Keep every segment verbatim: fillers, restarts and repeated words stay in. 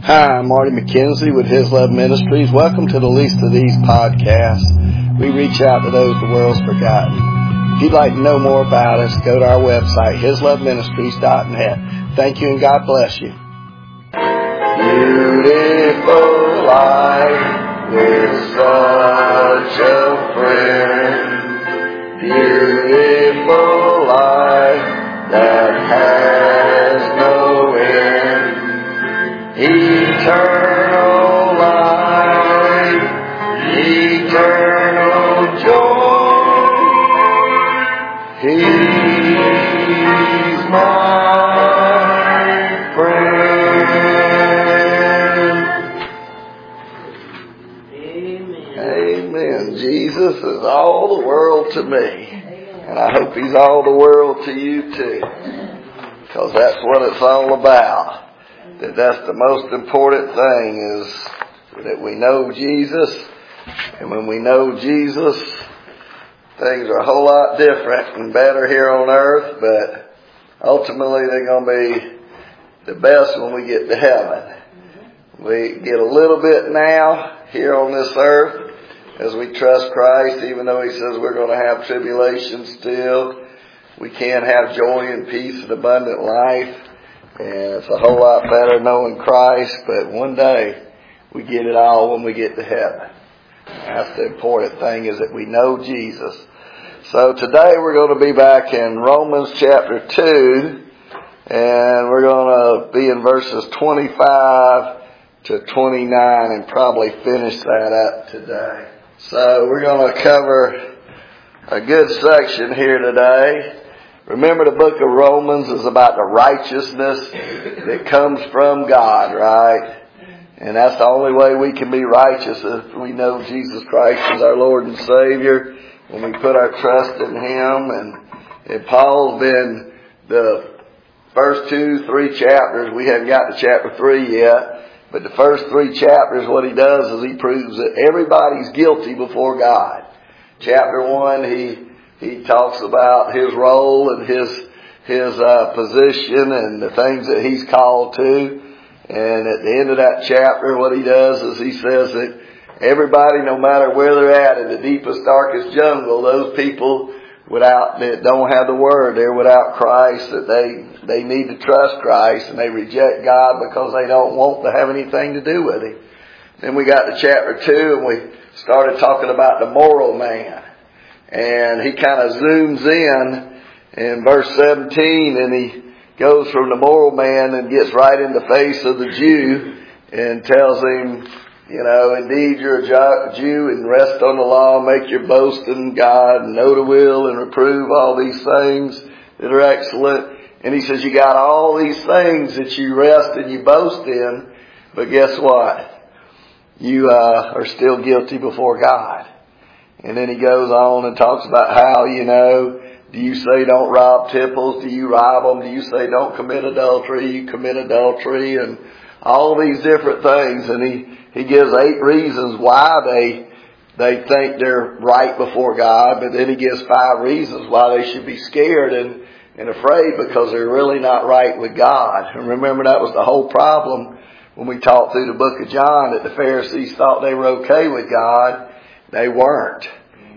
Hi, I'm Marty McKenzie with His Love Ministries. Welcome to the Least of These podcasts. We reach out to those the world's forgotten. If you'd like to know more about us, go to our website, his love ministries dot net. Thank you and God bless you. Beautiful life with such a friend. Beautiful life that has no end. Eternal life, eternal joy. He's my friend. Amen. Amen. Jesus is all the world to me. And I hope He's all the world to you too. Because that's what it's all about. That that's the most important thing is that we know Jesus. And when we know Jesus, things are a whole lot different and better here on earth. But ultimately they're going to be the best when we get to heaven. We get a little bit now here on this earth as we trust Christ, even though He says we're going to have tribulation still. We can have joy and peace and abundant life. And it's a whole lot better knowing Christ, but one day we get it all when we get to heaven. That's the important thing, is that we know Jesus. So today we're going to be back in Romans chapter two, and we're going to be in verses twenty-five to twenty-nine and probably finish that up today. So we're going to cover a good section here today. Remember, the book of Romans is about the righteousness that comes from God, right? And that's the only way we can be righteous, if we know Jesus Christ is our Lord and Savior, when we put our trust in Him. And, and Paul's been the first two, three chapters. We haven't got to chapter three yet. But the first three chapters, what he does is he proves that everybody's guilty before God. Chapter one, he... He talks about his role and his his uh, position and the things that he's called to. And at the end of that chapter, what he does is he says that everybody, no matter where they're at in the deepest, darkest jungle, those people without that don't have the Word, they're without Christ, that they they need to trust Christ, and they reject God because they don't want to have anything to do with Him. Then we got to chapter two, and we started talking about the moral man. And he kind of zooms in in verse seventeen, and he goes from the moral man and gets right in the face of the Jew and tells him, you know, indeed you're a Jew and rest on the law, make your boast in God, and know the will and reprove all these things that are excellent. And he says you got all these things that you rest and you boast in, but guess what? You uh, are still guilty before God. And then he goes on and talks about how, you know, do you say don't rob temples? Do you rob them? Do you say don't commit adultery? You commit adultery, and all these different things. And he, he gives eight reasons why they they think they're right before God, but then he gives five reasons why they should be scared and, and afraid because they're really not right with God. And remember, that was the whole problem when we talked through the book of John, that the Pharisees thought they were okay with God. They weren't.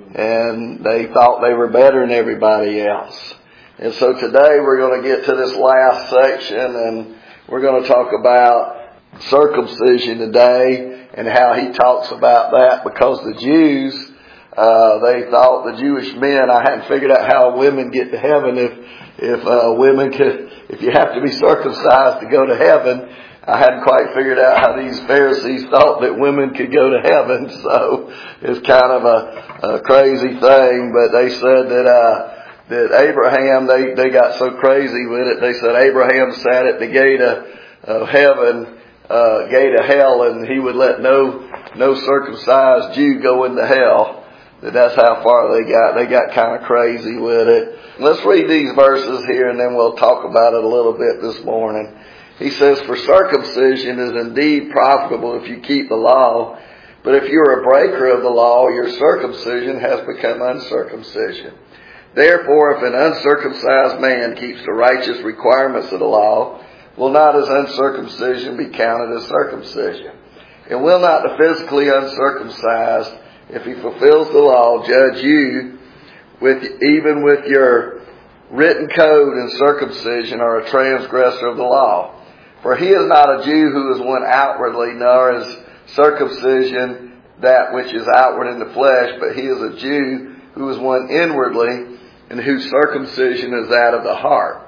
And they thought they were better than everybody else. And so today we're going to get to this last section, and we're going to talk about circumcision today and how he talks about that, because the Jews, uh, they thought, the Jewish men, I hadn't figured out how women get to heaven if, if, uh, women could, if you have to be circumcised to go to heaven. I hadn't quite figured out how these Pharisees thought that women could go to heaven, so it's kind of a, a crazy thing. But they said that uh that Abraham, they, they got so crazy with it, they said Abraham sat at the gate of, of heaven, uh gate of hell, and he would let no no circumcised Jew go into hell. That that's how far they got. They got kind of crazy with it. Let's read these verses here, and then we'll talk about it a little bit this morning. He says, for circumcision is indeed profitable if you keep the law, but if you're a breaker of the law, your circumcision has become uncircumcision. Therefore, if an uncircumcised man keeps the righteous requirements of the law, will not his uncircumcision be counted as circumcision? And will not the physically uncircumcised, if he fulfills the law, judge you with even with your written code and circumcision, or a transgressor of the law? For he is not a Jew who is one outwardly, nor is circumcision that which is outward in the flesh, but he is a Jew who is one inwardly, and whose circumcision is that of the heart,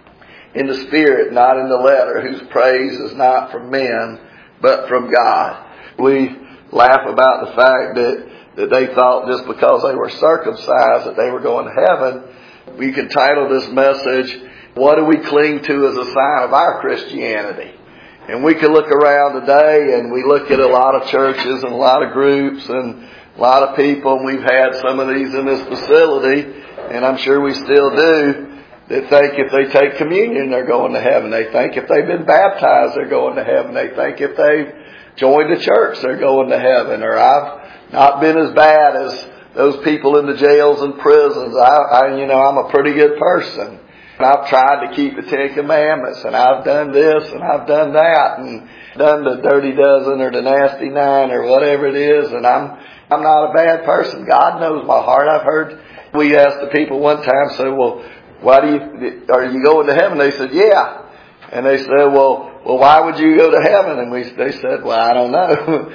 in the spirit, not in the letter, whose praise is not from men, but from God. We laugh about the fact that, that they thought just because they were circumcised that they were going to heaven. We could title this message, "What do we cling to as a sign of our Christianity?" And we could look around today and we look at a lot of churches and a lot of groups and a lot of people, and we've had some of these in this facility, and I'm sure we still do, that think if they take communion, they're going to heaven. They think if they've been baptized, they're going to heaven. They think if they've joined the church, they're going to heaven. Or I've not been as bad as those people in the jails and prisons. I, I you know, I'm a pretty good person. And I've tried to keep the Ten Commandments, and I've done this, and I've done that, and done the dirty dozen or the nasty nine or whatever it is, and I'm I'm not a bad person. God knows my heart. I've heard, we asked the people one time, say, well, why do you, are you going to heaven? They said, yeah. And they said, well, well, why would you go to heaven? And we, they said, well, I don't know.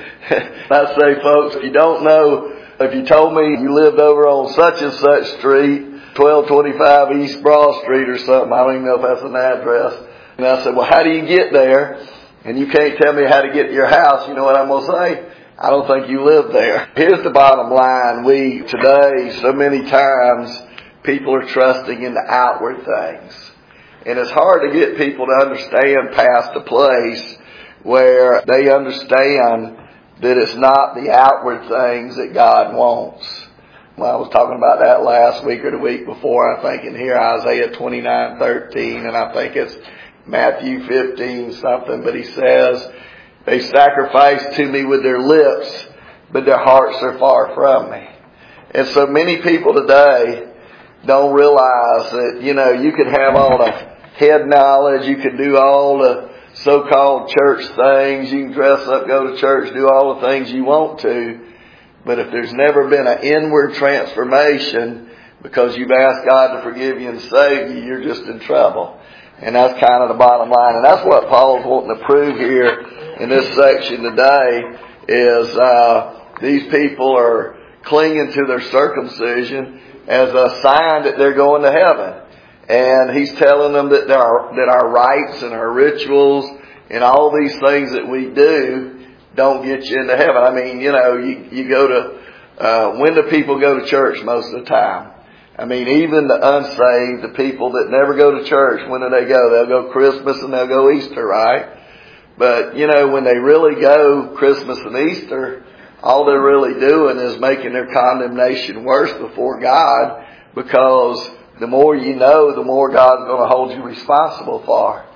I say, folks, if you don't know, if you told me you lived over on such and such street, twelve twenty-five East Broad Street or something, I don't even know if that's an address. And I said, well, how do you get there? And you can't tell me how to get to your house. You know what I'm going to say? I don't think you live there. Here's the bottom line. We, today, so many times, people are trusting in the outward things. And it's hard to get people to understand past a place where they understand that it's not the outward things that God wants. Well, I was talking about that last week or the week before. I think in here Isaiah twenty-nine thirteen, and I think it's Matthew fifteen something, but he says, they sacrifice to me with their lips, but their hearts are far from me. And so many people today don't realize that, you know, you could have all the head knowledge, you could do all the so-called church things, you can dress up, go to church, do all the things you want to, but if there's never been an inward transformation because you've asked God to forgive you and save you, you're just in trouble. And that's kind of the bottom line. And that's what Paul's wanting to prove here in this section today is uh these people are clinging to their circumcision as a sign that they're going to heaven. And he's telling them that there are, that our rites and our rituals and all these things that we do don't get you into heaven. I mean, you know, you, you go to, uh, when do people go to church most of the time? I mean, even the unsaved, the people that never go to church, when do they go? They'll go Christmas and they'll go Easter, right? But, you know, when they really go Christmas and Easter, all they're really doing is making their condemnation worse before God, because the more you know, the more God's going to hold you responsible for.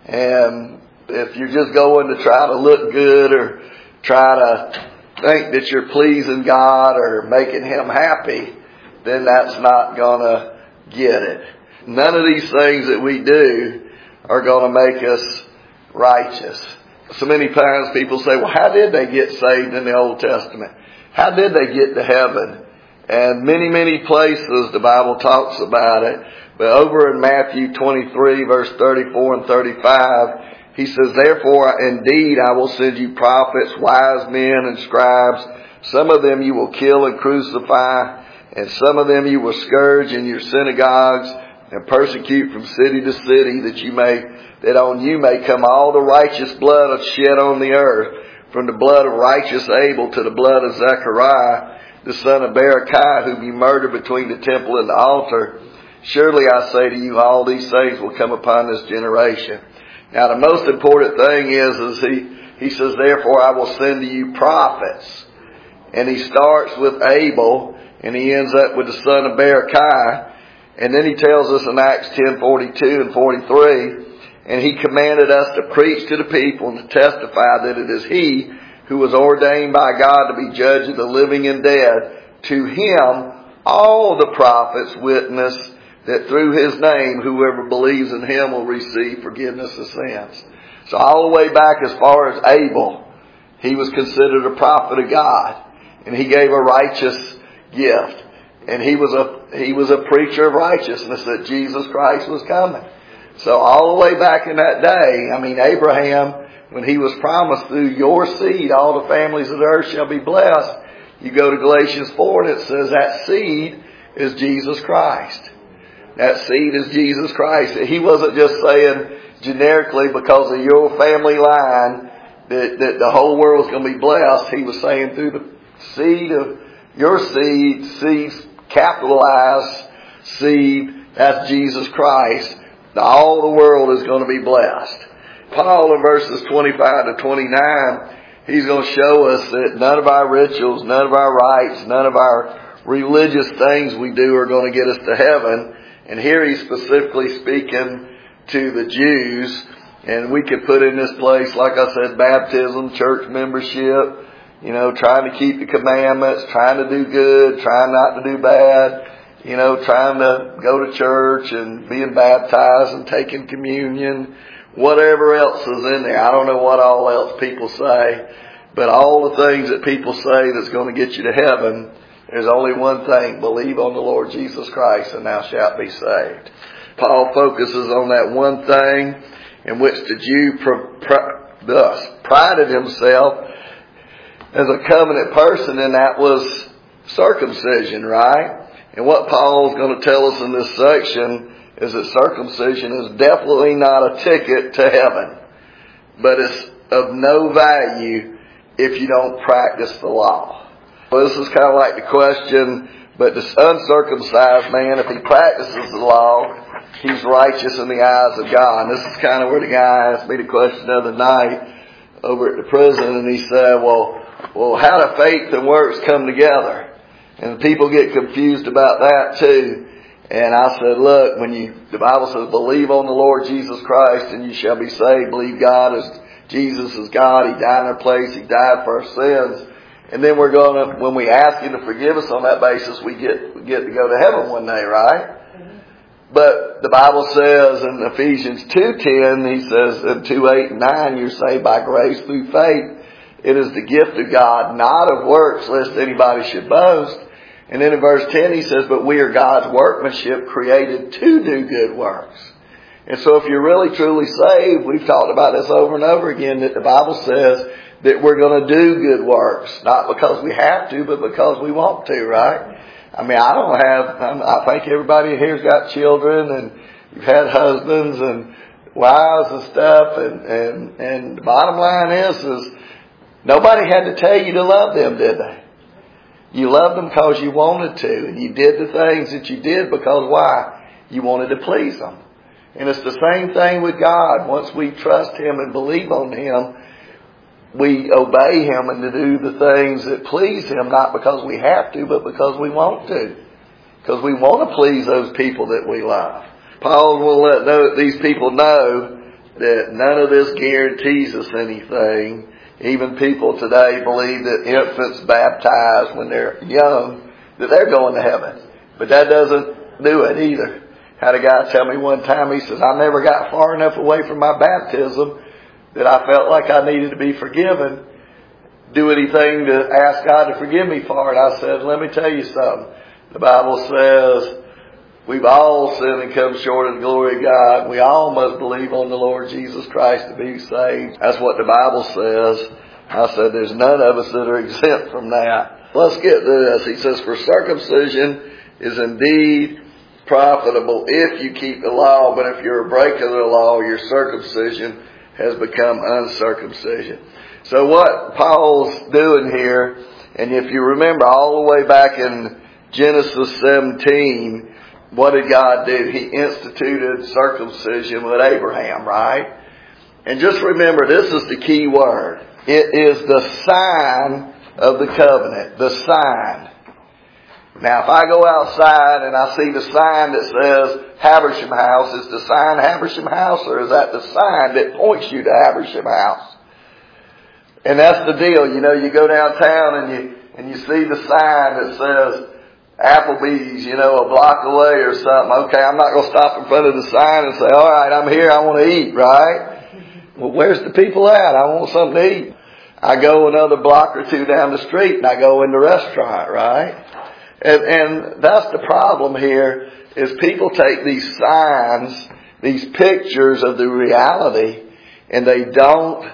And if you're just going to try to look good or try to think that you're pleasing God or making Him happy, then that's not going to get it. None of these things that we do are going to make us righteous. So many times people say, well, how did they get saved in the Old Testament? How did they get to heaven? And many, many places the Bible talks about it. But over in Matthew twenty-three, verse thirty-four and thirty-five, he says, therefore, indeed, I will send you prophets, wise men, and scribes. Some of them you will kill and crucify, and some of them you will scourge in your synagogues and persecute from city to city, that you may, that on you may come all the righteous blood shed on the earth, from the blood of righteous Abel to the blood of Zechariah, the son of Berechiah, whom you murdered between the temple and the altar. Surely I say to you, all these things will come upon this generation. Now the most important thing is, is he, he says, therefore I will send to you prophets. And he starts with Abel, and he ends up with the son of Berechiah. And then he tells us in Acts ten forty-two and forty-three, and he commanded us to preach to the people and to testify that it is he who was ordained by God to be judge of the living and dead. To him all the prophets witness that through his name, whoever believes in him will receive forgiveness of sins. So all the way back as far as Abel, he was considered a prophet of God, and he gave a righteous gift. And he was a, he was a preacher of righteousness, that Jesus Christ was coming. So all the way back in that day, I mean, Abraham, when he was promised, through your seed, all the families of the earth shall be blessed. You go to Galatians four and it says that seed is Jesus Christ. That seed is Jesus Christ. He wasn't just saying generically because of your family line that, that the whole world's going to be blessed. He was saying through the seed of your seed, seed capitalized seed, that's Jesus Christ, all the world is going to be blessed. Paul in verses twenty-five to twenty-nine, he's going to show us that none of our rituals, none of our rites, none of our religious things we do are going to get us to heaven. And here he's specifically speaking to the Jews. And we could put in this place, like I said, baptism, church membership, you know, trying to keep the commandments, trying to do good, trying not to do bad, you know, trying to go to church and being baptized and taking communion, whatever else is in there. I don't know what all else people say, but all the things that people say that's going to get you to heaven, there's only one thing: believe on the Lord Jesus Christ and thou shalt be saved. Paul focuses on that one thing in which the Jew pr- pr- thus prided himself as a covenant person, and that was circumcision, right? And what Paul's going to tell us in this section is that circumcision is definitely not a ticket to heaven, but it's of no value if you don't practice the law. Well, this is kind of like the question, but this uncircumcised man, if he practices the law, he's righteous in the eyes of God. And this is kind of where the guy asked me the question the other night over at the prison, and he said, well, well, how do faith and works come together? And people get confused about that too. And I said, look, when you, the Bible says, believe on the Lord Jesus Christ and you shall be saved. Believe God is, Jesus is God. He died in our place. He died for our sins. And then we're going to, when we ask Him to forgive us on that basis, we get, we get to go to heaven one day, right? But the Bible says in Ephesians two ten, he says in two eight and nine, you're saved by grace through faith. It is the gift of God, not of works, lest anybody should boast. And then in verse ten he says, but we are God's workmanship, created to do good works. And so if you're really truly saved, we've talked about this over and over again, that the Bible says that we're going to do good works. Not because we have to, but because we want to, right? I mean, I don't have, I think everybody here's got children and you've had husbands and wives and stuff. And, and, and the bottom line is, is nobody had to tell you to love them, did they? You loved them because you wanted to. And you did the things that you did because why? You wanted to please them. And it's the same thing with God. Once we trust Him and believe on Him, we obey Him and to do the things that please Him, not because we have to, but because we want to. Because we want to please those people that we love. Paul will let know, these people know that none of this guarantees us anything. Even people today believe that infants baptized when they're young, that they're going to heaven. But that doesn't do it either. Had a guy tell me one time, he says, I never got far enough away from my baptism that I felt like I needed to be forgiven, do anything to ask God to forgive me for it. I said, let me tell you something. The Bible says we've all sinned and come short of the glory of God. We all must believe on the Lord Jesus Christ to be saved. That's what the Bible says. I said, there's none of us that are exempt from that. Let's get to this. He says, for circumcision is indeed profitable if you keep the law, but if you're a breaker of the law, your circumcision has become uncircumcision. So what Paul's doing here, and if you remember all the way back in Genesis seventeen, what did God do? He instituted circumcision with Abraham, right? And just remember, this is the key word. It is the sign of the covenant. The sign. Now, if I go outside and I see the sign that says Habersham House, is the sign Habersham House, or is that the sign that points you to Habersham House? And that's the deal. You know, you go downtown and you and you see the sign that says Applebee's, you know, a block away or something. Okay, I'm not going to stop in front of the sign and say, all right, I'm here, I want to eat, right? Well, where's the people at? I want something to eat. I go another block or two down the street and I go in the restaurant, right? And, and that's the problem here, is people take these signs, these pictures of the reality, and they don't,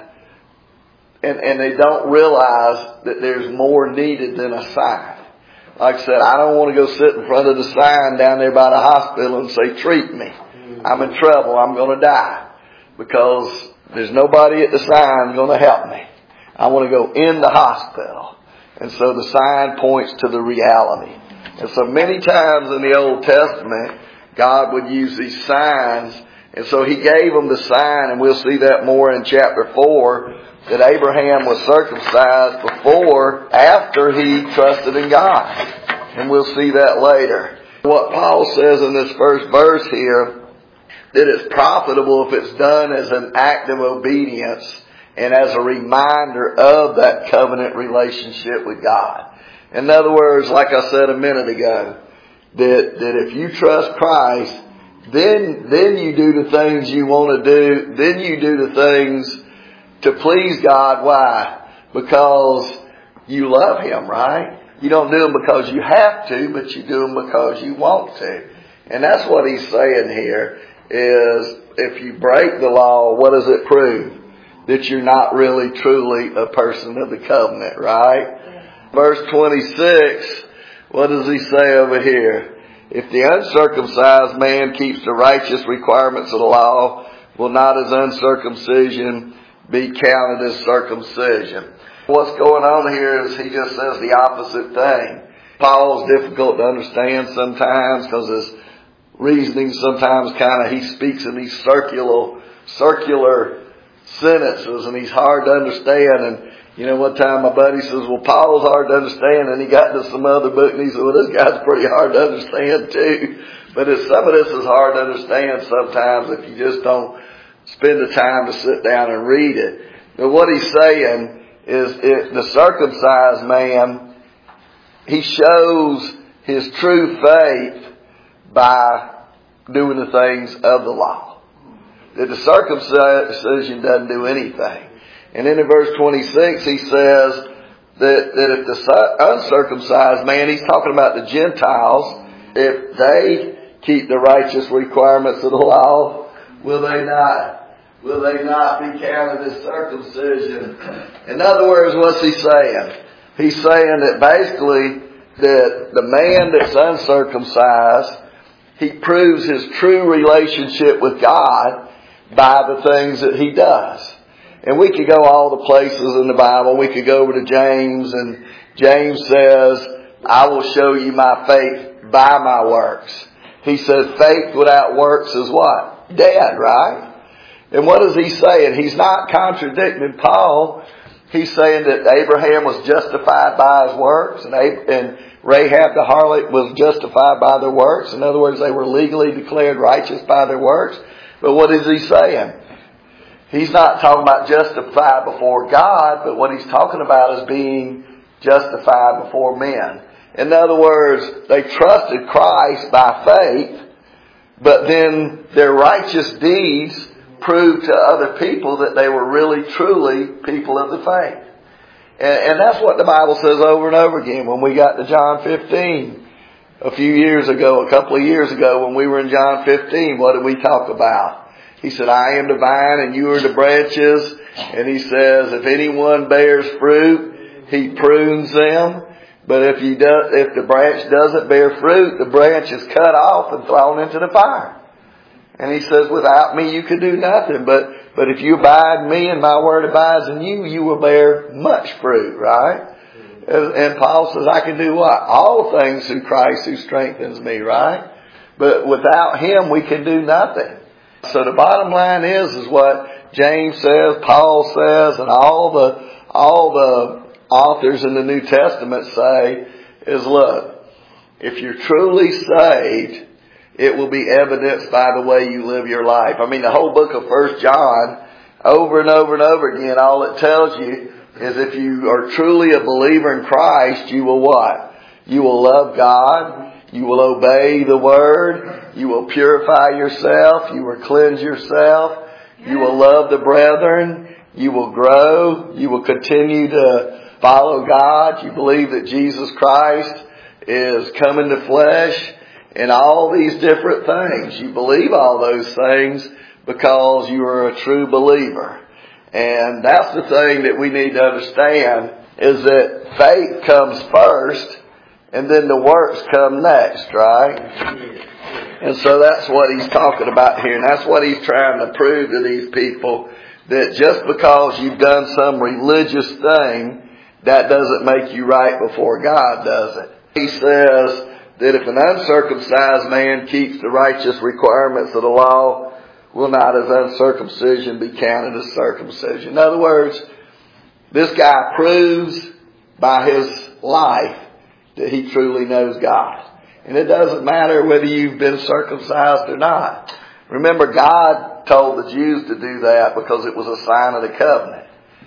and, and they don't realize that there's more needed than a sign. Like I said, I don't want to go sit in front of the sign down there by the hospital and say, treat me. I'm in trouble. I'm going to die. Because there's nobody at the sign going to help me. I want to go in the hospital. And so the sign points to the reality. And so many times in the Old Testament, God would use these signs. And so He gave them the sign, and we'll see that more in chapter four, that Abraham was circumcised before, after he trusted in God. And we'll see that later. What Paul says in this first verse here, that it's profitable if it's done as an act of obedience and as a reminder of that covenant relationship with God. In other words, like I said a minute ago, that, that if you trust Christ, then, then you do the things you want to do, then you do the things to please God. Why? Because you love Him, right? You don't do them because you have to, but you do them because you want to. And that's what he's saying here, is if you break the law, what does it prove? That you're not really truly a person of the covenant, right? Yeah. Verse twenty-six, what does he say over here? If the uncircumcised man keeps the righteous requirements of the law, will not his uncircumcision be counted as circumcision? What's going on here is he just says the opposite thing. Paul's difficult to understand sometimes because his reasoning sometimes kind of, he speaks in these circular, circular sentences, and he's hard to understand. And you know, one time my buddy says, well, Paul's hard to understand, and he got to some other book and he said, well, this guy's pretty hard to understand too. But it's, some of this is hard to understand sometimes if you just don't spend the time to sit down and read it. But what he's saying is, it, the circumcised man, he shows his true faith by doing the things of the law. That the circumcision doesn't do anything. And then in verse twenty-six he says that, that if the uncircumcised man, he's talking about the Gentiles, if they keep the righteous requirements of the law, will they not Will they not be counted as circumcision? In other words, what's he saying? He's saying that basically that the man that's uncircumcised, he proves his true relationship with God by the things that he does. And we could go all the places in the Bible. We could go over to James, and James says, I will show you my faith by my works. He says faith without works is what? Dead, right? And what is he saying? He's not contradicting Paul. He's saying that Abraham was justified by his works, and Rahab the harlot was justified by their works. In other words, they were legally declared righteous by their works. But what is he saying? He's not talking about justified before God, but what he's talking about is being justified before men. In other words, they trusted Christ by faith, but then their righteous deeds proved to other people that they were really, truly people of the faith. And, and that's what the Bible says over and over again. When we got to John fifteen, a few years ago, a couple of years ago, when we were in John fifteen, what did we talk about? He said, I am the vine and you are the branches. And he says, if anyone bears fruit, he prunes them. But if you do, if the branch doesn't bear fruit, the branch is cut off and thrown into the fire. And he says, without me you can do nothing. But, but if you abide in me and my word abides in you, you will bear much fruit, right? And, and Paul says, I can do what? All things through Christ who strengthens me, right? But without Him we can do nothing. So the bottom line is, is what James says, Paul says, and all the, all the authors in the New Testament say is, look, if you're truly saved, it will be evidenced by the way you live your life. I mean, the whole book of First John, over and over and over again, all it tells you is if you are truly a believer in Christ, you will what? You will love God. You will obey the Word. You will purify yourself. You will cleanse yourself. You will love the brethren. You will grow. You will continue to follow God. You believe that Jesus Christ is come in the flesh and all these different things. You believe all those things because you are a true believer. And that's the thing that we need to understand, is that faith comes first and then the works come next, right? And so that's what he's talking about here. And that's what he's trying to prove to these people, that just because you've done some religious thing, that doesn't make you right before God, does it? He says that if an uncircumcised man keeps the righteous requirements of the law, will not his uncircumcision be counted as circumcision? In other words, this guy proves by his life that he truly knows God. And it doesn't matter whether you've been circumcised or not. Remember, God told the Jews to do that because it was a sign of the covenant.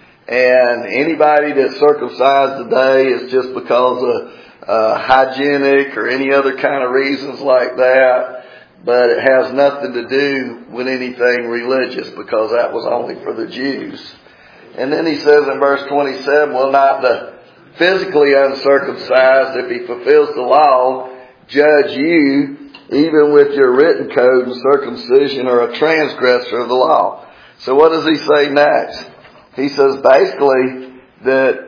And anybody that's circumcised today is just because of uh, hygienic or any other kind of reasons like that. But it has nothing to do with anything religious, because that was only for the Jews. And then he says in verse twenty-seven, will not the physically uncircumcised, if he fulfills the law, judge you, even with your written code and circumcision, or a transgressor of the law? So what does he say next? He says basically that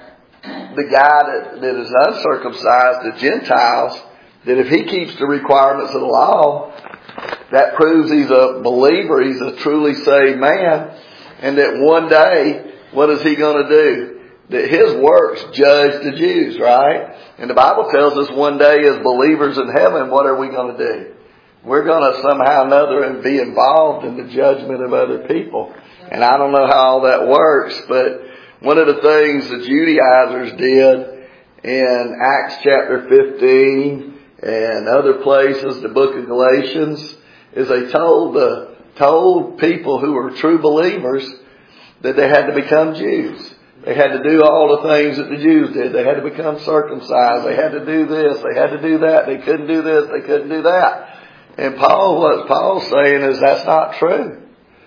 the guy that, that is uncircumcised, the Gentiles, that if he keeps the requirements of the law, that proves he's a believer, he's a truly saved man, and that one day, what is he going to do? That his works judge the Jews, right? And the Bible tells us one day as believers in heaven, what are we going to do? We're going to somehow or another be involved in the judgment of other people. And I don't know how all that works, but one of the things the Judaizers did in Acts chapter fifteen and other places, the book of Galatians, is they told the told people who were true believers that they had to become Jews. They had to do all the things that the Jews did. They had to become circumcised. They had to do this. They had to do that. They couldn't do this. They couldn't do that. And Paul, what Paul's saying is that's not true.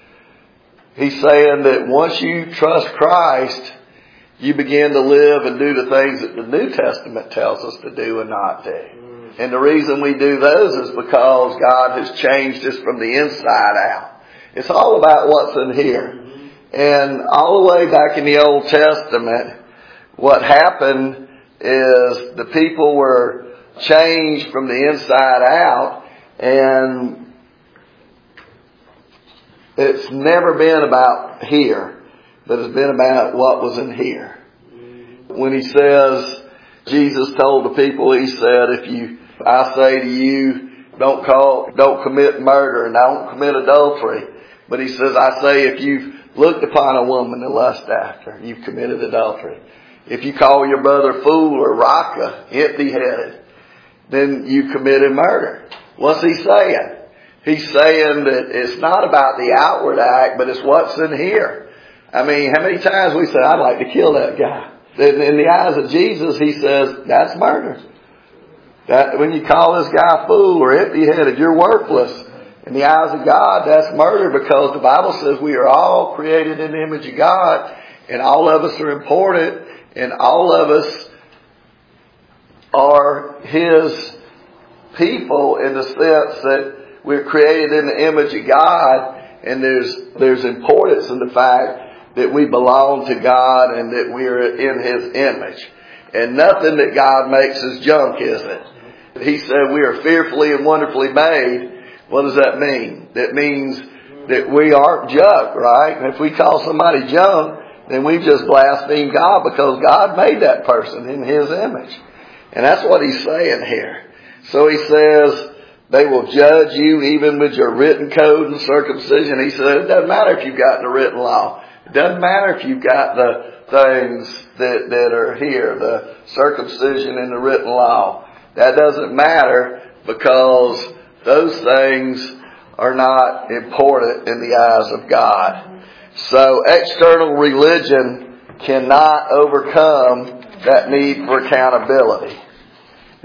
He's saying that once you trust Christ, you begin to live and do the things that the New Testament tells us to do and not do. And the reason we do those is because God has changed us from the inside out. It's all about what's in here. And all the way back in the Old Testament, what happened is the people were changed from the inside out, and it's never been about here, but it's been about what was in here. When he says, Jesus told the people, he said, if you, I say to you, don't call, don't commit murder and don't commit adultery. But he says, I say, if you've looked upon a woman and lust after, you've committed adultery. If you call your brother fool or raka, empty-headed, then you committed murder. What's he saying? He's saying that it's not about the outward act, but it's what's in here. I mean, how many times we say, I'd like to kill that guy. In, in the eyes of Jesus, he says, that's murder. That when you call this guy fool or empty-headed, you're worthless. In the eyes of God, that's murder, because the Bible says we are all created in the image of God, and all of us are important, and all of us are His people in the sense that we're created in the image of God, and there's there's importance in the fact that we belong to God and that we're in His image. And nothing that God makes is junk, is it? He said we are fearfully and wonderfully made. What does that mean? That means that we aren't junk, right? And if we call somebody junk, then we've just blasphemed God, because God made that person in His image. And that's what He's saying here. So He says, they will judge you even with your written code and circumcision. He said, it doesn't matter if you've got the written law. It doesn't matter if you've got the things that, that are here, the circumcision and the written law. That doesn't matter, because those things are not important in the eyes of God. So external religion cannot overcome that need for accountability.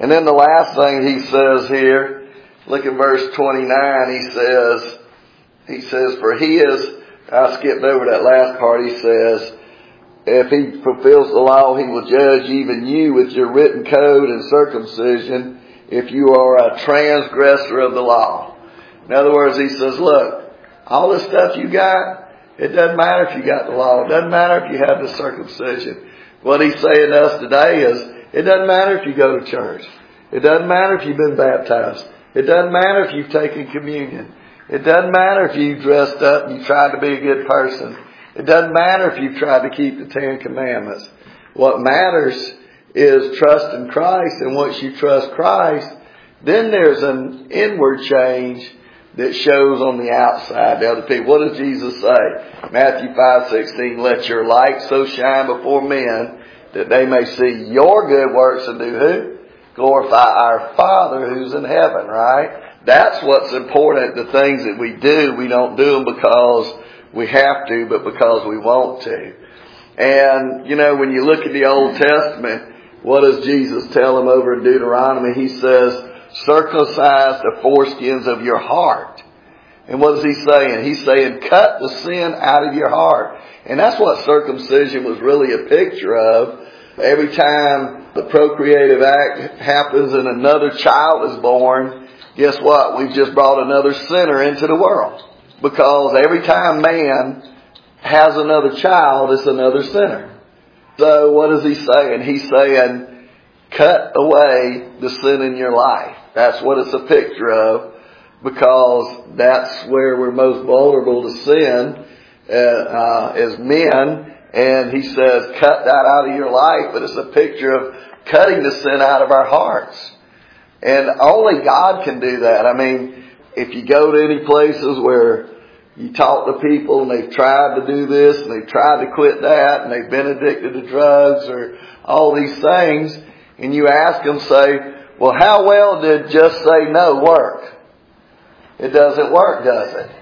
And then the last thing he says here, look at verse twenty-nine, he says, he says, for he is, I skipped over that last part, he says, if he fulfills the law, he will judge even you with your written code and circumcision if you are a transgressor of the law. In other words, he says, look, all this stuff you got, it doesn't matter if you got the law. It doesn't matter if you have the circumcision. What he's saying to us today is, it doesn't matter if you go to church. It doesn't matter if you've been baptized. It doesn't matter if you've taken communion. It doesn't matter if you dressed up and you tried to be a good person. It doesn't matter if you've tried to keep the Ten Commandments. What matters is trust in Christ, and once you trust Christ, then there's an inward change that shows on the outside to other people. What does Jesus say? Matthew five sixteen, let your light so shine before men that they may see your good works and do who? Glorify our Father who's in heaven, right? That's what's important. The things that we do, we don't do them because we have to, but because we want to. And, you know, when you look at the Old Testament, what does Jesus tell them over in Deuteronomy? He says, circumcise the foreskins of your heart. And what is he saying? He's saying, cut the sin out of your heart. And that's what circumcision was really a picture of. Every time the procreative act happens and another child is born, guess what? We've just brought another sinner into the world. Because every time man has another child, it's another sinner. So what is he saying? He's saying, cut away the sin in your life. That's what it's a picture of, because that's where we're most vulnerable to sin uh, uh, as men. And he says, cut that out of your life, but it's a picture of cutting the sin out of our hearts. And only God can do that. I mean, if you go to any places where you talk to people and they've tried to do this and they've tried to quit that and they've been addicted to drugs or all these things, and you ask them, say, well, how well did just say no work? It doesn't work, does it?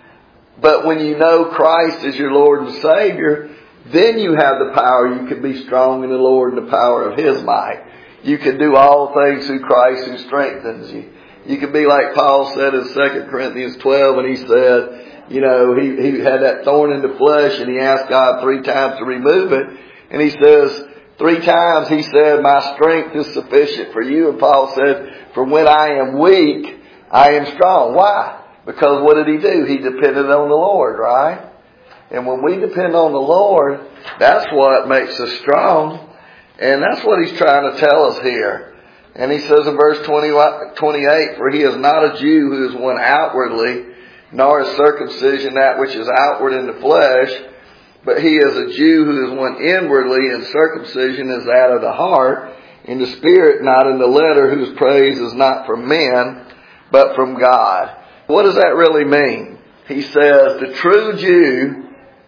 But when you know Christ is your Lord and Savior, then you have the power. You can be strong in the Lord and the power of His might. You can do all things through Christ who strengthens you. You can be like Paul said in Second Corinthians twelve, and he said, you know, he, he had that thorn in the flesh and he asked God three times to remove it. And he says, three times he said, my strength is sufficient for you. And Paul said, for when I am weak, I am strong. Why? Because what did he do? He depended on the Lord, right? And when we depend on the Lord, that's what makes us strong. And that's what he's trying to tell us here. And he says in verse twenty, twenty-eight, for he is not a Jew who is one outwardly, nor is circumcision that which is outward in the flesh, but he is a Jew who is one inwardly, and circumcision is that of the heart, in the spirit, not in the letter, whose praise is not from men, but from God. What does that really mean? He says, the true Jew,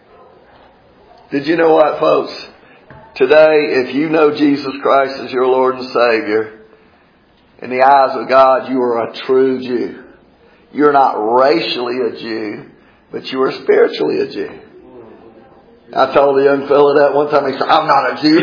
did you know what, folks? Today, if you know Jesus Christ as your Lord and Savior, in the eyes of God, you are a true Jew. You're not racially a Jew, but you are spiritually a Jew. I told a young fellow that one time. He said, I'm not a Jew.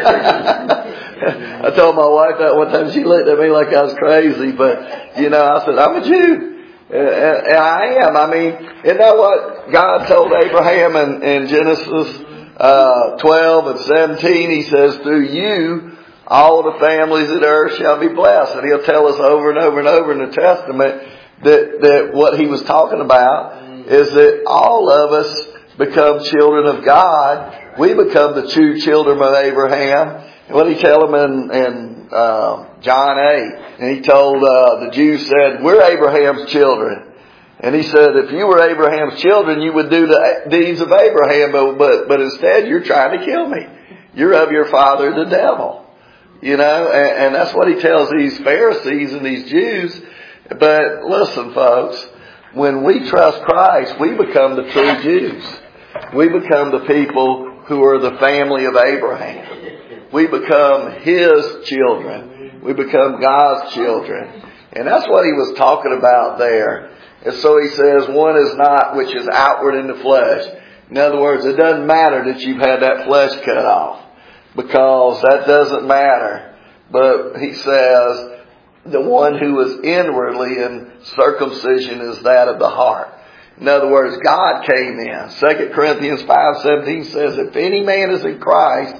I told my wife that one time. She looked at me like I was crazy. But, you know, I said, I'm a Jew. And I am. I mean, isn't that what God told Abraham in, in Genesis uh, twelve and seventeen? He says, through you, all the families of the earth shall be blessed. And he'll tell us over and over and over in the Testament that, that what he was talking about is that all of us become children of God. We become the true children of Abraham. And what did he tell them in, in uh, John eight? And he told uh, the Jews, said, we're Abraham's children. And he said, if you were Abraham's children, you would do the deeds of Abraham, but, but, but instead you're trying to kill me. You're of your father, the devil. You know, and, and that's what he tells these Pharisees and these Jews. But listen, folks, when we trust Christ, we become the true Jews. We become the people who are the family of Abraham. We become His children. We become God's children. And that's what he was talking about there. And so he says, one is not which is outward in the flesh. In other words, it doesn't matter that you've had that flesh cut off, because that doesn't matter. but he says the one who is inwardly, and circumcision is that of the heart. In other words, God came in. Second Corinthians five seventeen says, if any man is in Christ,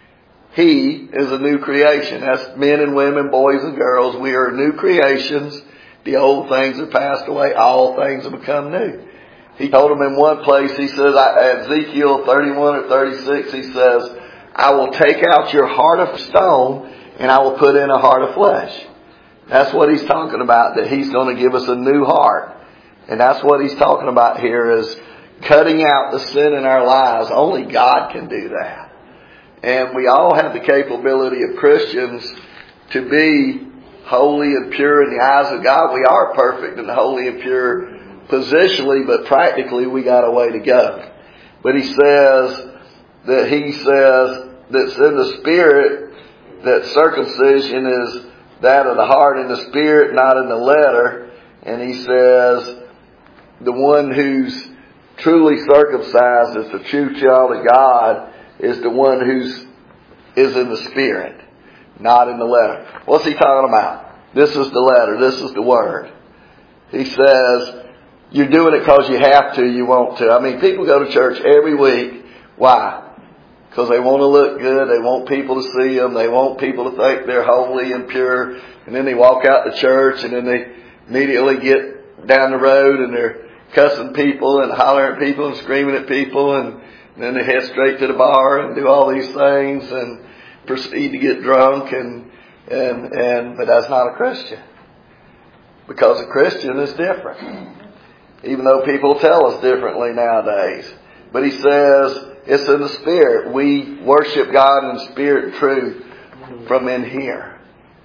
he is a new creation. That's men and women, boys and girls. We are new creations. The old things are passed away. All things have become new. He told them in one place, he says, Ezekiel thirty-one or thirty-six, he says, I will take out your heart of stone and I will put in a heart of flesh. That's what he's talking about, that he's going to give us a new heart. And that's what he's talking about here, is cutting out the sin in our lives. Only God can do that. And we all have the capability of Christians to be holy and pure in the eyes of God. We are perfect and holy and pure positionally, but practically we got a way to go. But he says that he says that's in the spirit, that circumcision is that of the heart in the spirit, not in the letter. And he says the one who's truly circumcised is the true child of God, is the one who's is in the spirit, not in the letter. What's he talking about? This is the letter. This is the word. He says, you're doing it because you have to, you want to. I mean, people go to church every week. Why? Because they want to look good. They want people to see them. They want people to think they're holy and pure. And then they walk out to church and then they immediately get down the road and they're cussing people and hollering at people and screaming at people, and then they head straight to the bar and do all these things and proceed to get drunk, and and and but that's not a Christian. Because a Christian is different. Even though people tell us differently nowadays. But he says it's in the spirit. We worship God in spirit and truth from in here.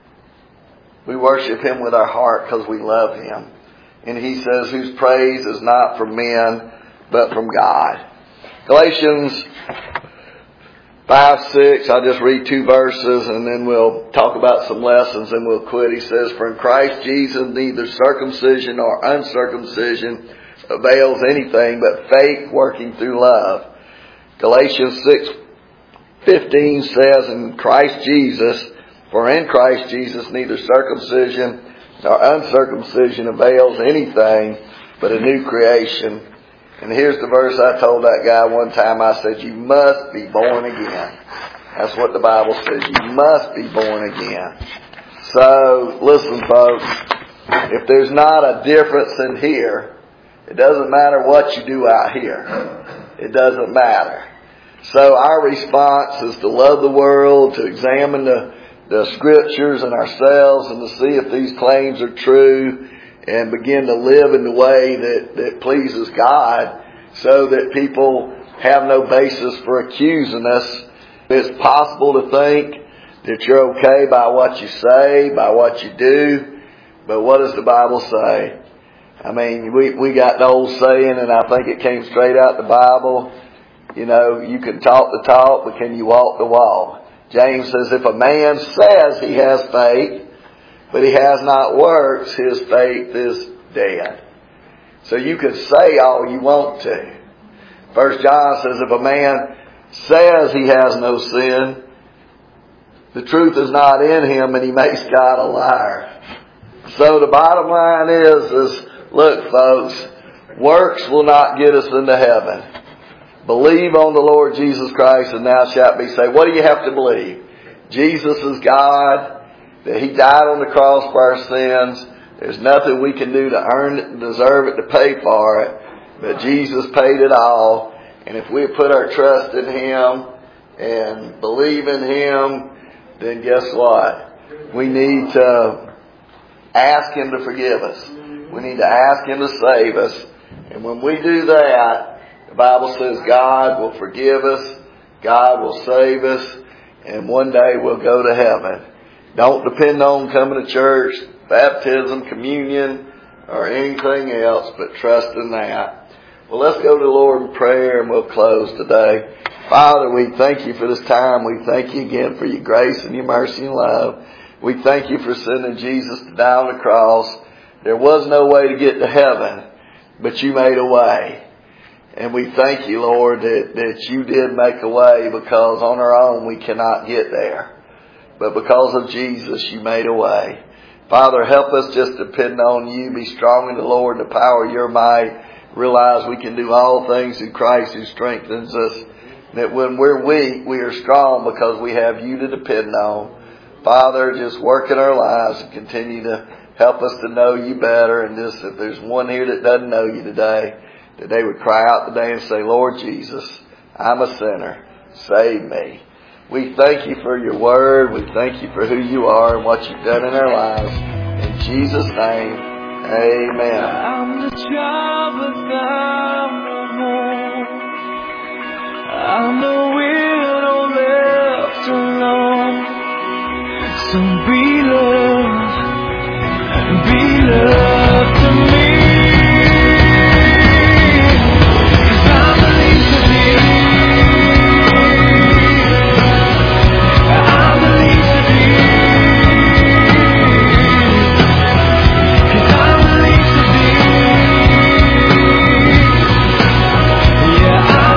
We worship Him with our heart because we love Him. And he says, whose praise is not from men, but from God. Galatians five six, I'll just read two verses and then we'll talk about some lessons and we'll quit. He says, for in Christ Jesus neither circumcision nor uncircumcision avails anything, but faith working through love. Galatians six fifteen says, in Christ Jesus, for in Christ Jesus neither circumcision nor uncircumcision avails anything, but a new creation. And here's the verse I told that guy one time. I said, you must be born again. That's what the Bible says. You must be born again. So, listen folks, if there's not a difference in here, it doesn't matter what you do out here. It doesn't matter. So our response is to love the world, to examine the, the scriptures and ourselves and to see if these claims are true, and begin to live in the way that, that pleases God, so that people have no basis for accusing us. It's possible to think that you're okay by what you say, by what you do, but what does the Bible say? I mean, we, we got the old saying, and I think it came straight out the Bible, you know, you can talk the talk, but can you walk the walk? James says, if a man says he has faith, but he has not works, his faith is dead. So you can say all you want to. First John says, if a man says he has no sin, the truth is not in him, and he makes God a liar. So the bottom line is, is look folks, works will not get us into heaven. Believe on the Lord Jesus Christ and thou shalt be saved. What do you have to believe? Jesus is God, that He died on the cross for our sins. There's nothing we can do to earn it and deserve it, to pay for it. But Jesus paid it all. And if we put our trust in Him and believe in Him, then guess what? We need to ask Him to forgive us. We need to ask Him to save us. And when we do that, the Bible says God will forgive us, God will save us, and one day we'll go to heaven. Don't depend on coming to church, baptism, communion, or anything else, but trust in that. Well, let's go to the Lord in prayer and we'll close today. Father, we thank You for this time. We thank You again for Your grace and Your mercy and love. We thank You for sending Jesus to die on the cross. There was no way to get to heaven, but You made a way. And we thank You, Lord, that, that You did make a way, because on our own we cannot get there. but because of Jesus, you made a way. Father, help us just depend on you. Be strong in the Lord and the power of your might. Realize we can do all things through Christ who strengthens us. That when we're weak, we are strong because we have you to depend on. Father, just work in our lives and continue to help us to know you better. And just if there's one here that doesn't know you today, that they would cry out today and say, Lord Jesus, I'm a sinner. Save me. We thank you for your word. We thank you for who you are and what you've done in our lives. In Jesus' name, amen. I'm the child without a home. I'm the widow left alone. So be loved, be loved to me. 'Cause I believe to thee. I believe to thee. 'Cause I believe to thee. Yeah, I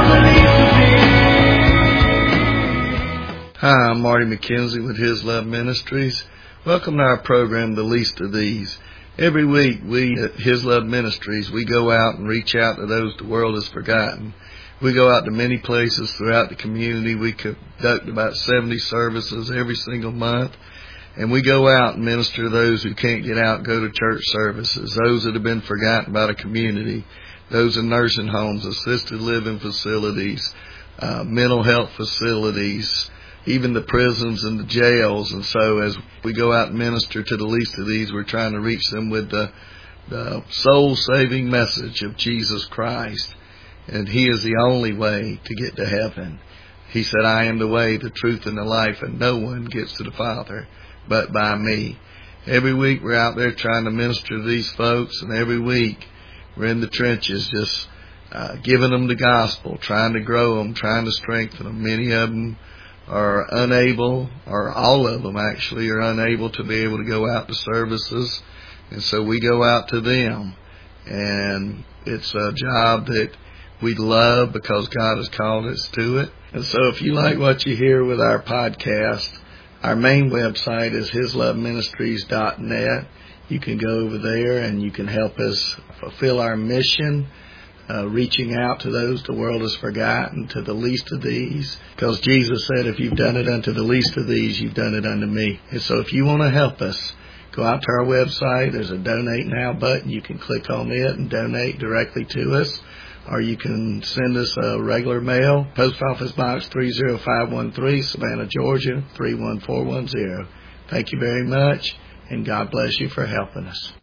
believe to thee. Hi, I'm Marty McKenzie with His Love Ministries. Welcome to our program, The Least of These. Every week we at His Love Ministries, we go out and reach out to those the world has forgotten. We go out to many places throughout the community. We conduct about seventy services every single month. And we go out and minister to those who can't get out and go to church services, those that have been forgotten by the community, those in nursing homes, assisted living facilities, uh, mental health facilities, even the prisons and the jails. And so as we go out and minister to the least of these, we're trying to reach them with the, the soul-saving message of Jesus Christ. And He is the only way to get to heaven. He said, I am the way, the truth, and the life, and no one gets to the Father but by me. Every week we're out there trying to minister to these folks, and every week we're in the trenches just uh, giving them the gospel, trying to grow them, trying to strengthen them. Many of them are unable, or all of them actually, are unable to be able to go out to services. And so we go out to them. And it's a job that we love because God has called us to it. And so if you like what you hear with our podcast, our main website is his love ministries dot net. You can go over there and you can help us fulfill our mission, Uh, reaching out to those the world has forgotten, to the least of these. Because Jesus said, if you've done it unto the least of these, you've done it unto me. And so if you want to help us, go out to our website. There's a Donate Now button. You can click on it and donate directly to us. Or you can send us a regular mail, Post Office Box three zero five one three, Savannah, Georgia, three one four one zero. Thank you very much, and God bless you for helping us.